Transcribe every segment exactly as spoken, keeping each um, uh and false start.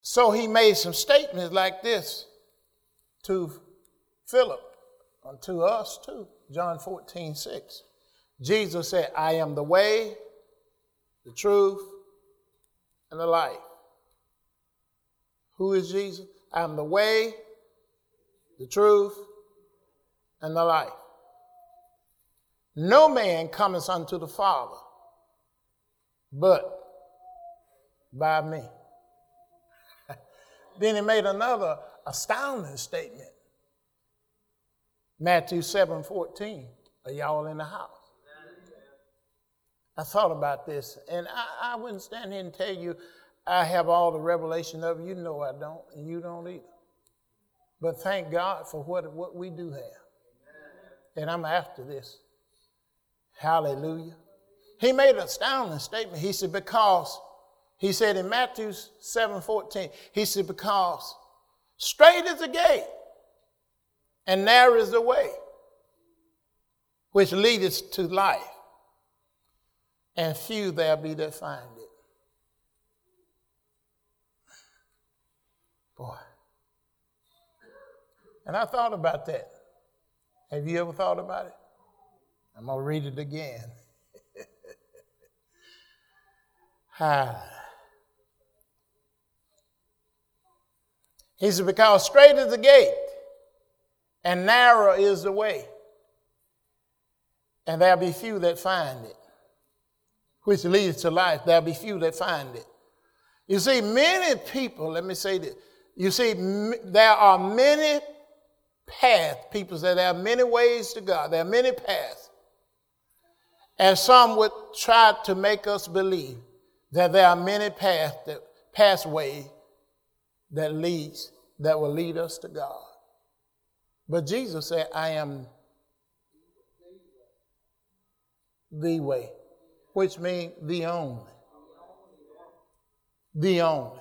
So he made some statements like this to Philip, and to us too. John fourteen, six. Jesus said, I am the way, the truth, and the life. Who is Jesus? I am the way, the truth, and the life. No man cometh unto the Father but by me. Then he made another astounding statement. Matthew seven fourteen. Are y'all in the house? I thought about this, and I, I wouldn't stand here and tell you I have all the revelation of it. You know I don't, and you don't either. But thank God for what, what we do have. And I'm after this. Hallelujah. He made an astounding statement. He said, because, he said in Matthew seven fourteen, he said, because straight is the gate and narrow is the way which leadeth to life, and few there be that find it. Boy. And I thought about that. Have you ever thought about it? I'm going to read it again. ah. He said, because straight is the gate and narrow is the way, and there'll be few that find it, which leads to life. There'll be few that find it. You see, many people, let me say this. You see, m- there are many paths. People say there are many ways to God. There are many paths. And some would try to make us believe that there are many paths, that, pathways that leads, that will lead us to God. But Jesus said, I am the way, which means the only. The only.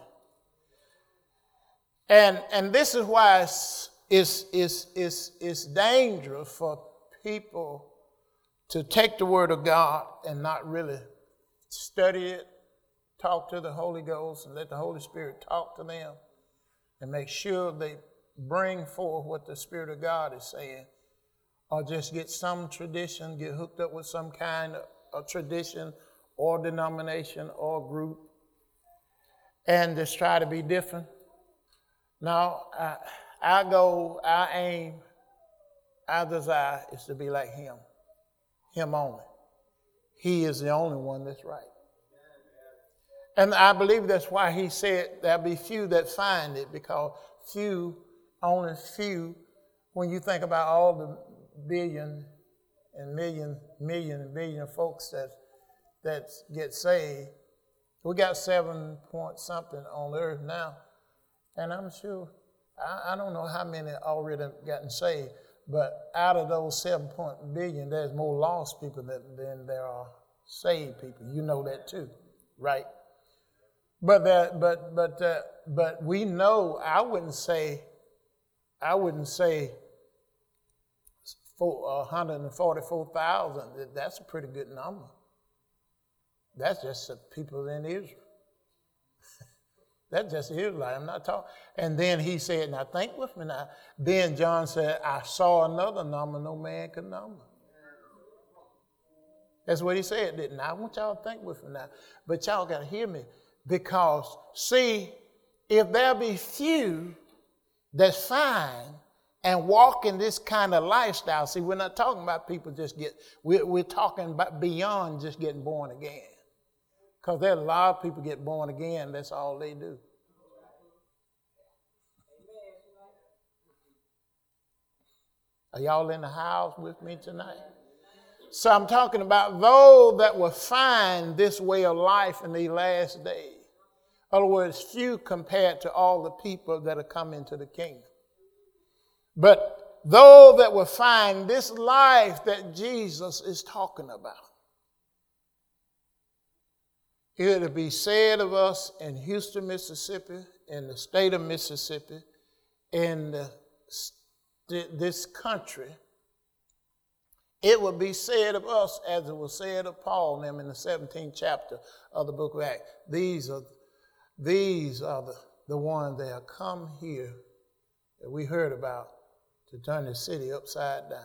And, and this is why it's, it's, it's, it's, it's dangerous for people to take the word of God and not really study it, talk to the Holy Ghost, and let the Holy Spirit talk to them and make sure they bring forth what the Spirit of God is saying, or just get some tradition, get hooked up with some kind of, of tradition or denomination or group, and just try to be different. No, I, I go, I aim, I desire is to be like him. Him only. He is the only one that's right. And I believe that's why he said there'll be few that find it, because few, only few, when you think about all the billion and million, million and billion folks that, that get saved, we got seven point something on earth now. And I'm sure, I, I don't know how many already gotten saved, but out of those seven point billion, there's more lost people than, than there are saved people. You know that too, right? But that, but but uh, but we know. I wouldn't say, I wouldn't say, for one hundred forty-four thousand. That's a pretty good number. That's just the people in Israel. That's just Israelite. I'm not talking. And then he said, now think with me now. Then John said, I saw another number no man could number. That's what he said, didn't I? I want y'all to think with me now. But y'all got to hear me. Because, see, if there be few that find and walk in this kind of lifestyle, see, we're not talking about people just get, we're, we're talking about beyond just getting born again. Because there are a lot of people get born again, that's all they do. Are y'all in the house with me tonight? So I'm talking about those that will find this way of life in the last days. In other words, few compared to all the people that are coming into the kingdom. But those that will find this life that Jesus is talking about. It'll be said of us in Houston, Mississippi, in the state of Mississippi, in the, this country. It will be said of us as it was said of Paul and them in the seventeenth chapter of the book of Acts. These are, these are the, the one that have come here that we heard about to turn the city upside down.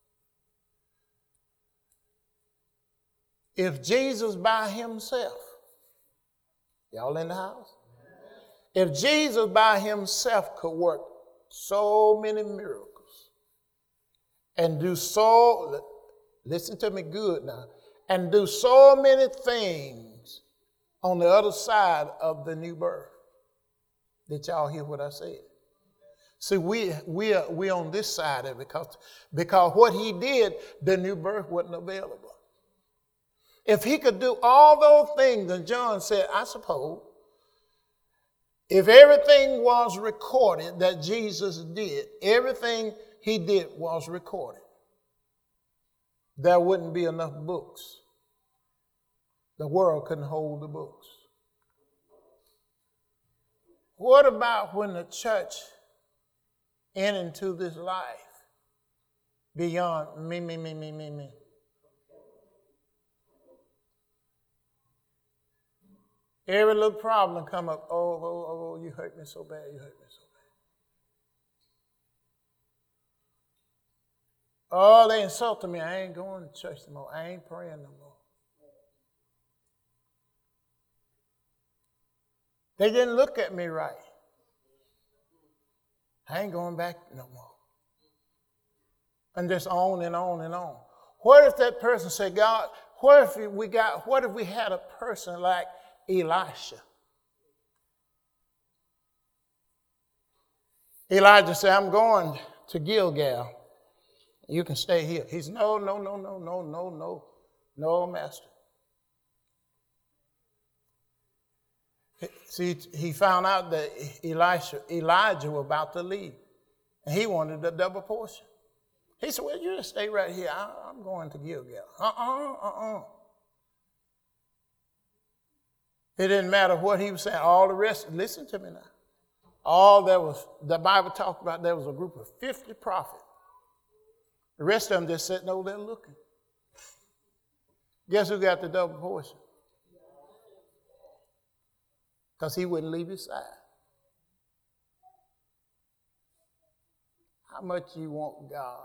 If Jesus by himself, y'all in the house? If Jesus by himself could work so many miracles and do so, listen to me good now, and do so many things on the other side of the new birth. Did y'all hear what I said? See, we we are we on this side of it because, because what he did, the new birth wasn't available. If he could do all those things, and John said, I suppose, if everything was recorded that Jesus did, everything he did was recorded, there wouldn't be enough books. The world couldn't hold the books. What about when the church entered into this life beyond me, me, me, me, me, me? Every little problem come up. Oh, oh, oh, you hurt me so bad. You hurt me so bad. Oh, they insulted me. I ain't going to church no more. I ain't praying no more. They didn't look at me right. I ain't going back no more. And just on and on and on. What if that person said, God, what if we got, what if we had a person like Elisha? Elijah said, I'm going to Gilgal. You can stay here. He said, no, no, no, no, no, no, no, no, master. See, he found out that Elisha, Elijah was about to leave, and he wanted a double portion. He said, well, you just stay right here. I, I'm going to Gilgal. Uh-uh, uh-uh. It didn't matter what he was saying. All the rest, listen to me now. All there was, the Bible talked about, there was a group of fifty prophets. The rest of them just sitting over there looking. Guess who got the double portion? Because he wouldn't leave his side. How much you want God?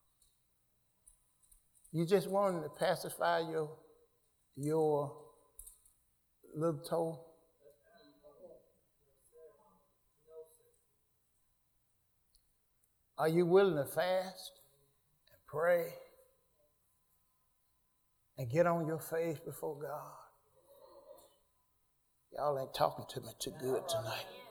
You just want him to pacify your, your little toe? Are you willing to fast and pray and get on your face before God? Y'all ain't talking to me too good tonight.